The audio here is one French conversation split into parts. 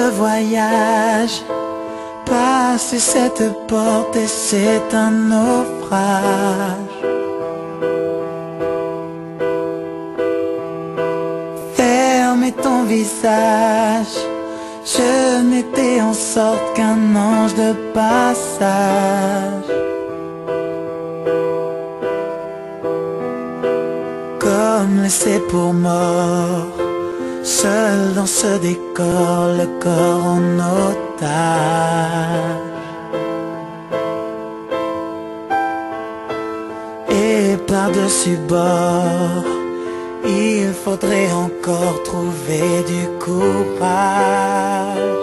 voyage. Passer cette porte et c'est un naufrage. Fermer ton visage, je n'étais en sorte qu'un ange de passage. Comme laissé pour mort, seul dans ce décor, le corps en otage. Et par-dessus bord, il faudrait encore trouver du courage.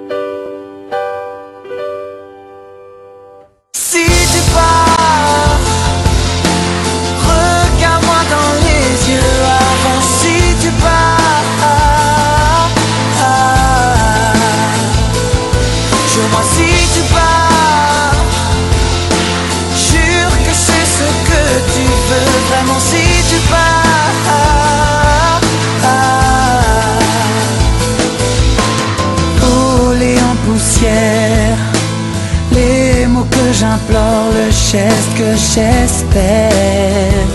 Si tu pars, regarde-moi dans les yeux avant. Si tu pars, jure-moi si tu pars. Jure que c'est ce que tu veux vraiment. Si tu pars, rouler en poussière, les mots que j'implore, le geste que j'espère.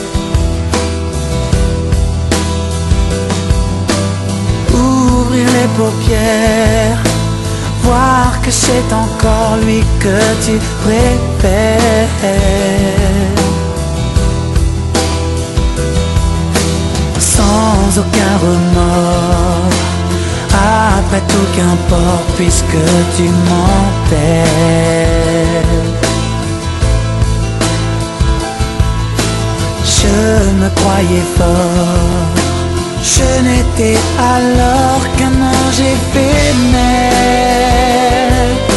Ouvrir les paupières, voir que c'est encore lui que tu préfères. Sans aucun remords, après tout qu'importe puisque tu m'enterres. Je me croyais fort, je n'étais alors qu'un ange éphémère.